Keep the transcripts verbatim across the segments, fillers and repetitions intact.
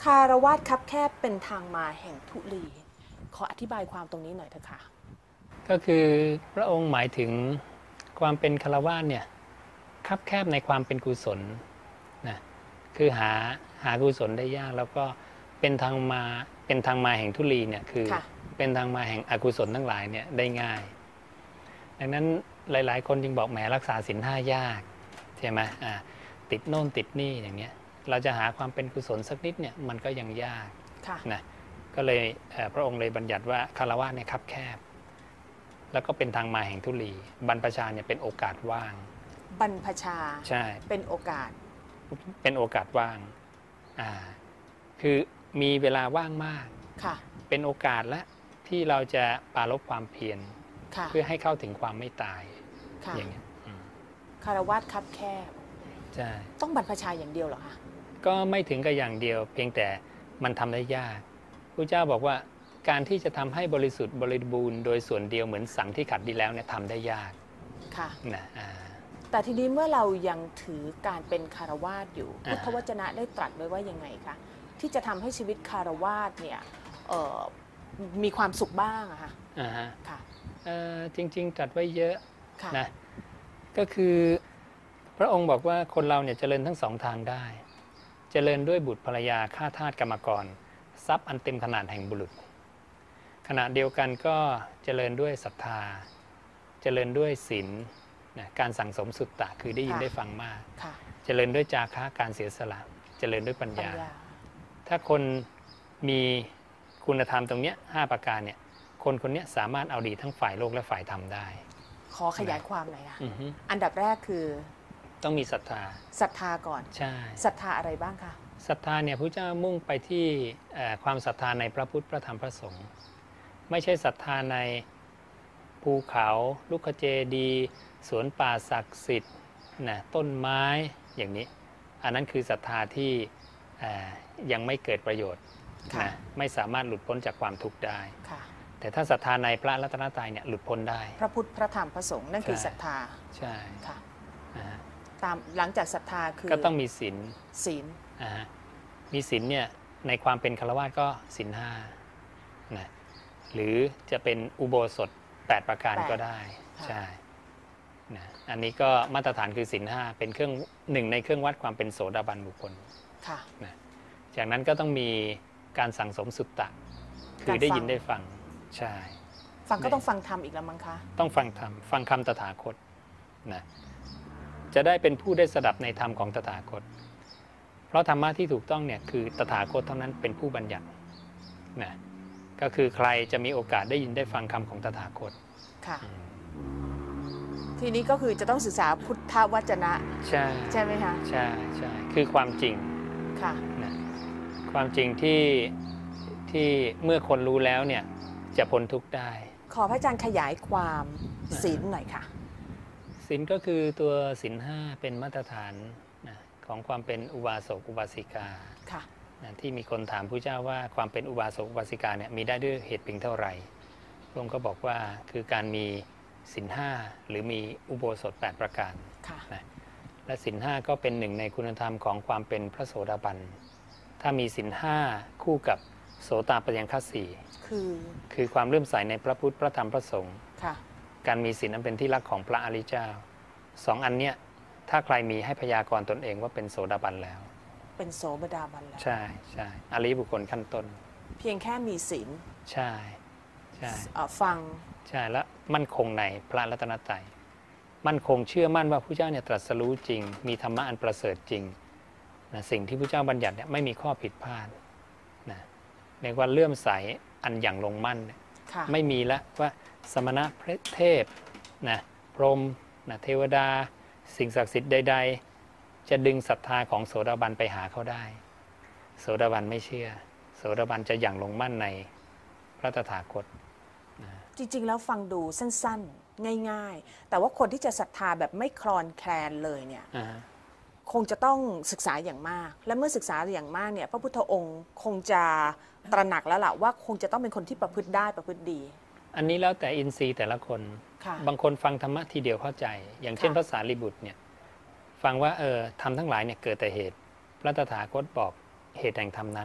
คารวาสคับแคบเป็นทางมาแห่งทุลีขออธิบายความตรงนี้หน่อยเถอะค่ะก็คือพระองค์หมายถึงความเป็นคฤหัสถ์เนี่ยคับแคบในความเป็นกุศลนะคือหาหากุศลได้ยากแล้วก็เป็นทางมาเป็นทางมาแห่งทุลีเนี่ยคือเป็นทางมาแห่งอกุศลทั้งหลายเนี่ยได้ง่ายดังนั้นหลายๆคนจึงบอกแหมรักษาศีลห้ายากใช่ไหมอ่าติดโน่นติดนี่อย่างเงี้ยเราจะหาความเป็นกุศลสักนิดเนี่ยมันก็ยังยากนะก็เลยพระองค์เลยบัญญัติว่าคฤหัสถ์เนี่ยคับแคบแล้วก็เป็นทางมาแห่งทุลีบรรพชาเนี่ยเป็นโอกาสว่างบรรพชาใช่เป็นโอกาสเป็นโอกาสว่างอ่าคือมีเวลาว่างมากค่ะเป็นโอกาสและที่เราจะปรารภความเพียรเพื่อให้เข้าถึงความไม่ตายอย่างนี้คฤหัสถ์คับแคบใช่ต้องบรรพชาอย่างเดียวเหรอคะก็ไม่ถึงกับอย่างเดียวเพียงแต่มันทำได้ยากพระเจ้าบอกว่าการที่จะทำให้บริสุทธิ์บริบูรณ์โดยส่วนเดียวเหมือนสังที่ขัดดีแล้วเนี่ยทำได้ยากค่ะนะแต่ทีนี้เมื่อเรายังถือการเป็นคฤหัสถ์อยู่พุทธวจนะได้ตรัสไว้ว่ายังไงคะที่จะทำให้ชีวิตคฤหัสถ์เนี่ยมีความสุขบ้างอะค่ะอ่าฮะค่ะจริงๆตรัสไว้เยอะนะก็คือพระองค์บอกว่าคนเราเนี่ยเจริญทั้งสองทางได้เจริญด้วยบุตรภรรยาข้าทาสกรรมกรทรัพย์อันเต็มขนาดแห่งบุรุษขณะเดียวกันก็เจริญด้วยศรัทธาเจริญด้วยศีลนะการสั่งสมสุตตะคือได้ยินได้ฟังมากเจริญด้วยจาคะการเสียสละเจริญด้วยปัญญาถ้าคนมีคุณธรรมตรงนี้ห้าประการเนี่ยคนคนนี้สามารถเอาดีทั้งฝ่ายโลกและฝ่ายธรรมได้ขอขยายความหน่อยค่ะอันดับแรกคือต้องมีศรัทธาศรัทธาก่อนใช่ศรัทธาอะไรบ้างคะศรัทธาเนี่ยพระเจ้ามุ่งไปที่ความศรัทธาในพระพุทธพระธรรมพระสงฆ์ไม่ใช่ศรัทธาในภูเขาลูกเจดีย์สวนป่าศักดิ์สิทธิ์นะต้นไม้อย่างนี้อันนั้นคือศรัทธาที่ยังไม่เกิดประโยชน์นะไม่สามารถหลุดพ้นจากความทุกข์ได้แต่ถ้าศรัทธาในพระรัตนตรัยเนี่ยหลุดพ้นได้พระพุทธพระธรรมพระสงฆ์นั่นคือศรัทธาใช่ค่ะตามหลังจากศรัทธาคือก็ต้องมีศีลศีลมีศีลเนี่ยในความเป็นฆราวาสก็ศีลห้านะหรือจะเป็นอุโบสถแปดประการก็ได้ใช่นะอันนี้ก็มาตรฐานคือศีลห้าเป็นเครื่องหนึ่งในเครื่องวัดความเป็นโสดาบันบุคคลค่ะนะจากนั้นก็ต้องมีการสั่งสมสุตตะคือได้ยินได้ฟังใช่ฟังก็ต้องฟังธรรมอีกแล้วมั้งคะต้องฟังธรรมฟังคำตถาคตนะจะได้เป็นผู้ได้สดับในธรรมของตถาคตเพราะธรรมะที่ถูกต้องเนี่ยคือตถาคตเท่านั้นเป็นผู้บัญญัตินะก็คือใครจะมีโอกาสได้ยินได้ฟังคำของตถาคตค่ะทีนี้ก็คือจะต้องศึกษาพุทธวจนะใช่ใช่ไหมคะใช่ใช่คือความจริงค่ะนะความจริงที่ที่เมื่อคนรู้แล้วเนี่ยจะพ้นทุกข์ได้ขอพระอาจารย์ขยายความศีลหน่อยค่ะศีลก็คือตัวศีลห้าเป็นมาตรฐานนะของความเป็นอุบาสกอุบาสิกาค่ะนะที่มีคนถามพระเจ้าว่าความเป็นอุบาสกอุบาสิกาเนี่ยมีได้ด้วยเหตุเพียงเท่าไหร่พระองค์ก็บอกว่าคือการมีศีลห้าหรือมีอุโบสถแปดประการนะและศีลห้าก็เป็นหนึ่งในคุณธรรมของความเป็นพระโสดาบันถ้ามีศีลห้าคู่กับโสตปัฏฐานขันธ์สี่คือคือความเลื่อมใสในพระพุทธพระธรรมพระสงฆ์ค่ะการมีศีลนั้นเป็นที่รักของพระอริยเจ้าสองอันเนี้ยถ้าใครมีให้พยากรณ์ตนเองว่าเป็นโสดาบันแล้วเป็นโสดาบันแล้วใช่ใช่อริยบุคคลขั้นต้นเพียงแค่มีศีลใช่ใช่ฟังใช่และมั่นคงในพระรัตนตรัยมั่นคงเชื่อมั่นว่าพระเจ้าเนี่ยตรัสรู้จริงมีธรรมะอันประเสริฐจริงนะสิ่งที่พระเจ้าบัญญัติเนี่ยไม่มีข้อผิดพลาดนะเรียกว่าเลื่อมใสอันอย่างลงมั่นไม่มีแล้วว่าสมณะเทพนะพรหมนะเทวดาสิ่งศักดิ์สิทธิ์ใดๆจะดึงศรัทธาของโสดาบันไปหาเขาได้โสดาบันไม่เชื่อโสดาบันจะอย่างลงมั่นในพระตถาคตนะจริงๆแล้วฟังดูสั้นๆง่ายๆแต่ว่าคนที่จะศรัทธาแบบไม่คลอนแคลนเลยเนี่ยคงจะต้องศึกษาอย่างมากและเมื่อศึกษาอย่างมากเนี่ยพระพุทธองค์คงจะตระหนักแล้วล่ะว่าคงจะต้องเป็นคนที่ประพฤติได้ประพฤติดีอันนี้แล้วแต่อินทรีย์แต่ละคนบางคนฟังธรรมะทีเดียวเข้าใจอย่างเช่นพระสารีบุตรเนี่ยฟังว่าเออธรรมทั้งหลายเนี่ยเกิดแต่เหตุพระตถาคตบอกเหตุแห่งธรรมนั้นเนี่ย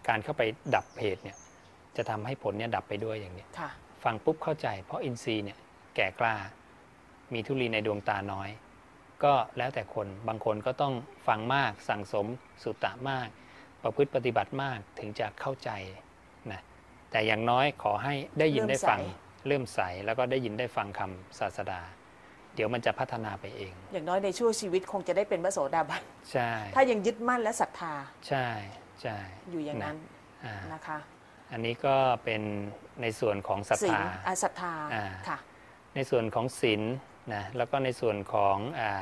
การเข้าไปดับเหตุเนี่ยจะทำให้ผลเนี่ยดับไปด้วยอย่างนี้ฟังปุ๊บเข้าใจเพราะอินทรีย์เนี่ยแก่กล้ามีธุลีในดวงตาน้อยก็แล้วแต่คนบางคนก็ต้องฟังมากสั่งสมสุตตะมากประพฤติปฏิบัติมากถึงจะเข้าใจนะแต่อย่างน้อยขอให้ได้ยินได้ฟังเริ่มใสแล้วก็ได้ยินได้ฟังคำศาสดาเดี๋ยวมันจะพัฒนาไปเองอย่างน้อยในช่วงชีวิตคงจะได้เป็นพระโสดาบันใช่ถ้ายังยึดมั่นและศรัทธาใช่ใช่อยู่อย่างนั้นนะคะอันนี้ก็เป็นในส่วนของศรัทธาศรัทธาค่ะในส่วนของศีลนะแล้วก็ในส่วนของ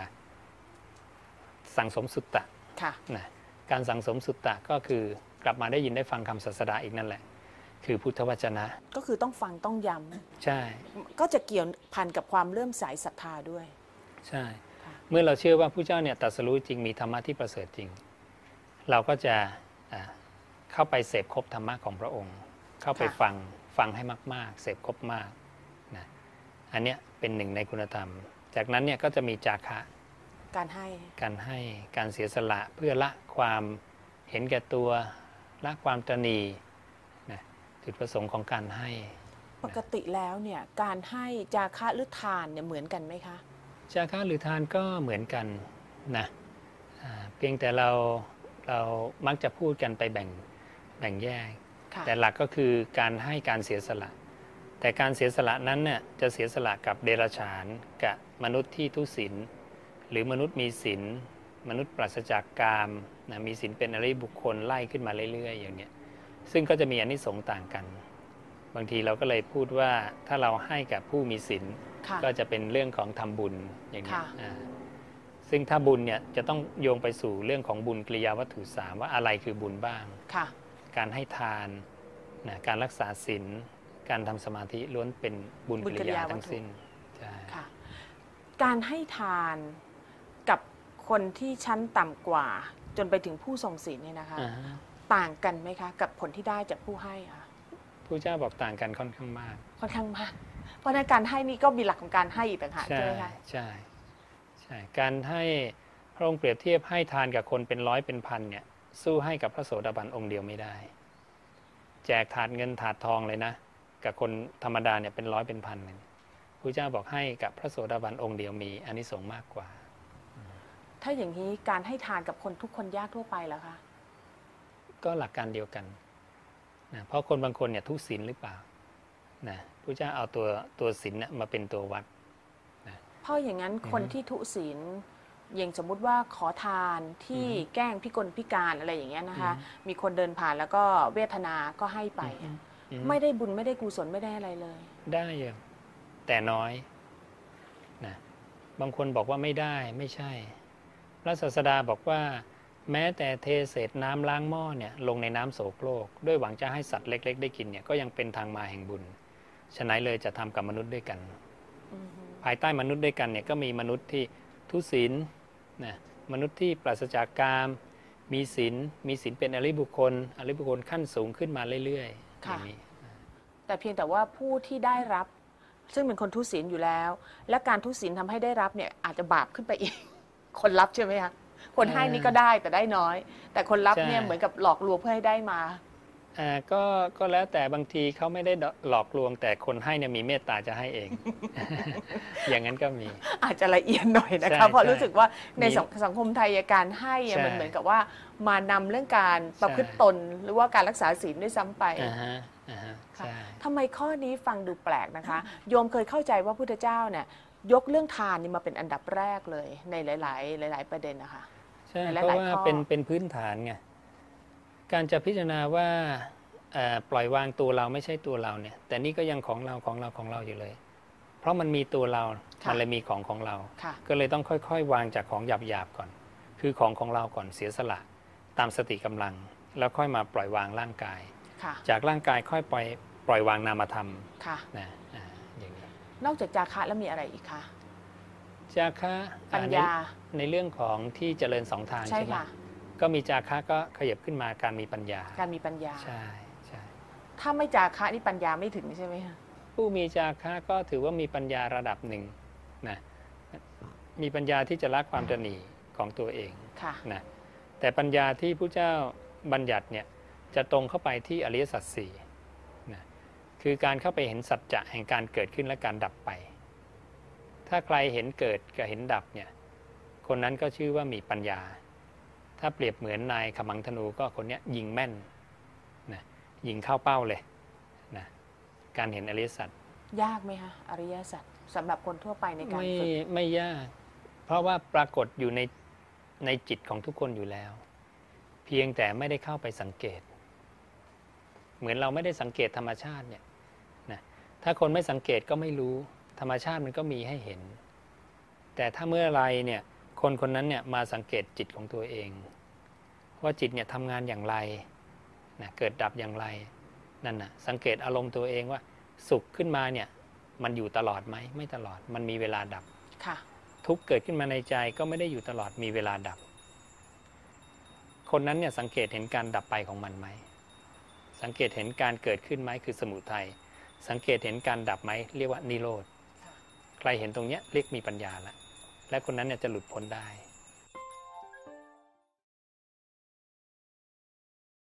สังสมสุตตะนะการสังสมสุตตะก็คือกลับมาได้ยินได้ฟังคำศาสดาอีกนั่นแหละคือพุทธวจนะก็คือต้องฟังต้องย้ำใช่ก็จะเกี่ยวพันกับความเลื่อมใสศรัทธาด้วยใช่เมื่อเราเชื่อว่าพระเจ้าเนี่ยตรัสรู้จริงมีธรรมะที่ประเสริฐจริงเราก็จะเข้าไปเสพครบธรรมะของพระองค์เข้าไปฟังฟังให้มากๆเสพครบมากนะอันเนี้ยเป็นหนึ่งในคุณธรรมจากนั้นเนี่ยก็จะมีจาคะการให้การให้การเสียสละเพื่อละความเห็นแก่ตัวละความตนีนะจุดประสงค์ของการให้ปกติแล้วเนี่ยการให้จาคะหรือทานเนี่ยเหมือนกันไหมคะจาคะหรือทานก็เหมือนกันนะเพียงแต่เราเรามักจะพูดกันไปแบ่งแบ่งแยกแต่หลักก็คือการให้การเสียสละแต่การเสียสละนั้นเนี่ยจะเสียสละกับเดรัจฉานกับมนุษย์ที่ทุศีลหรือมนุษย์มีศีลมนุษย์ปราศจากกามนะมีศีลเป็นอริยบุคคลไล่ขึ้นมาเรื่อยๆอย่างเนี้ยซึ่งก็จะมีอานิสงส์ต่างกันบางทีเราก็เลยพูดว่าถ้าเราให้กับผู้มีศีลก็จะเป็นเรื่องของทำบุญอย่างนี้ซึ่งถ้าบุญเนี่ยจะต้องโยงไปสู่เรื่องของบุญกิริยาวัตถุสามว่าอะไรคือบุญบ้างการให้ทานนะการรักษาศีลการทำสมาธิล้วนเป็นบุญกิริยาทั้งสิ้นการให้ทานกับคนที่ชั้นต่ำกว่าจนไปถึงผู้ทรงศีลเนี่ยนะคะต่างกันไหมคะกับผลที่ได้จากผู้ให้คะผู้เจ้าบอกต่างกันค่อนข้างมากค่อนข้างมากเพราะในการให้นี่ก็มีหลักของการให้อีกต่างหากใช่ไหมคะใช่ใช่การให้พระองค์เปรียบเทียบให้ทานกับคนเป็นร้อยเป็นพันเนี่ยสู้ให้กับพระโสดาบันองค์เดียวไม่ได้แจกถาดเงินถาดทองเลยนะกับคนธรรมดาเนี่ยเป็นร้อยเป็นพันเลยพระเจ้าบอกให้กับพระโสดาบันองค์เดียวมีอานิสงส์มากกว่าถ้าอย่างนี้การให้ทานกับคนทุกคนยากทั่วไปแล้วคะก็หลักการเดียวกันนะเพราะคนบางคนเนี่ยทุศีลหรือเปล่านะพระเจ้าเอาตัวตัวศีลเนี่ยมาเป็นตัววัดนะเพราะอย่างนั้นคนที่ทุศีลอย่างสมมุติว่าขอทานที่แกล้งพิกลพิการอะไรอย่างเงี้ยนะคะมีคนเดินผ่านแล้วก็เวทนาก็ให้ไปไม่ได้บุญไม่ได้กุศลไม่ได้อะไรเลยได้เยอะแต่น้อยนะบางคนบอกว่าไม่ได้ไม่ใช่พระศาสดาบอกว่าแม้แต่เทเศษน้ำล้างหม้อเนี่ยลงในน้ำโสโครกด้วยหวังจะให้สัตว์เล็กๆได้กินเนี่ยก็ยังเป็นทางมาแห่งบุญฉะนั้นเลยจะทำกับมนุษย์ด้วยกันภายใต้มนุษย์ด้วยกันเนี่ยก็มีมนุษย์ที่ทุศีลนะมนุษย์ที่ปราศจากกามมีศีลมีศีลเป็นอริยบุคคลอริยบุคคลขั้นสูงขึ้นมาเรื่อยๆอย่างนี้แต่เพียงแต่ว่าผู้ที่ได้รับซึ่งเป็นคนทุศีลอยู่แล้วและการทุศีลทำให้ได้รับเนี่ยอาจจะบาปขึ้นไปอีกคนรับใช่ไหมคะคนให้นี่ก็ได้แต่ได้น้อยแต่คนรับเนี่ยเหมือนกับหลอกลวงเพื่อให้ได้มาอ่าก็ก็แล้วแต่บางทีเขาไม่ได้หลอกลวงแต่คนให้เนี่ยมีเมตตาจะให้เอง อย่างนั้นก็มีอาจจะละเอียดหน่อยนะคะเพราะรู้สึกว่าในสังคมไทยการให้มันเหมือนกับว่ามานำเรื่องการประพฤติตนหรือว่าการรักษาศีลด้วยซ้ำไปทำไมข้อนี้ฟังดูแปลกนะคะโยมเคยเข้าใจว่าพุทธเจ้าเนี่ยยกเรื่องทานนี่มาเป็นอันดับแรกเลยในหลายๆหลายๆประเด็นนะคะใช่เพราะว่าเป็นเป็นพื้นฐานไงการจะพิจารณาว่าปล่อยวางตัวเราไม่ใช่ตัวเราเนี่ยแต่นี่ก็ยังของเราของเราของเราอยู่เลยเพราะมันมีตัวเรามันเลยมีของของเราก็เลยต้องค่อยๆวางจากของหยาบๆก่อนคือของของเราก่อนเสียสละตามสติกำลังแล้วค่อยมาปล่อยวางร่างกายจากร่างกายค่อยปล่อยปล่อยวางนามธรรมนะอย่างนี้นอกจากจาคะแล้วมีอะไรอีกคะจาคะปัญญาในเรื่องของที่เจริญสองทางใช่ไหมก็มีจาคะก็ขยับขึ้นมาการมีปัญญาการมีปัญญาใช่ใช่ถ้าไม่จาคะนี่ปัญญาไม่ถึงใช่ไหมคะผู้มีจาคะก็ถือว่ามีปัญญาระดับหนึ่งนะมีปัญญาที่จะละความตนีของตัวเองนะแต่ปัญญาที่พระเจ้าบัญญัติเนี่ยจะตรงเข้าไปที่อริยสัจสี่นะคือการเข้าไปเห็นสัจจะแห่งการเกิดขึ้นและการดับไปถ้าใครเห็นเกิดกับเห็นดับเนี่ยคนนั้นก็ชื่อว่ามีปัญญาถ้าเปรียบเหมือนนายขมังธนูก็คนนี้ยิงแม่นนะยิงเข้าเป้าเลยนะการเห็นอริยสัจยากไหมคะอริยสัจสำหรับคนทั่วไปในการไม่ฝึกไม่ยากเพราะว่าปรากฏอยู่ในในจิตของทุกคนอยู่แล้วเพียงแต่ไม่ได้เข้าไปสังเกตเหมือนเราไม่ได้สังเกตธรรมชาติเนี่ยนะถ้าคนไม่สังเกตก็ไม่รู้ธรรมชาติมันก็มีให้เห็นแต่ถ้าเมื่อไรเนี่ยคนคนนั้นเนี่ยมาสังเกตจิตของตัวเองว่าจิตเนี่ยทำงานอย่างไรนะเกิดดับอย่างไรนั่นนะสังเกตอารมณ์ตัวเองว่าสุขขึ้นมาเนี่ยมันอยู่ตลอดไหมไม่ตลอดมันมีเวลาดับค่ะทุกข์เกิดขึ้นมาในใจก็ไม่ได้อยู่ตลอดมีเวลาดับคนนั้นเนี่ยสังเกตเห็นการดับไปของมันไหมสังเกตเห็นการเกิดขึ้นไหมคือสมุทัยสังเกตเห็นการดับไหมเรียกว่านิโรธใครเห็นตรงเนี้ยเรียกมีปัญญาแล้วและคนนั้นเนี่ยจะหลุดพ้นได้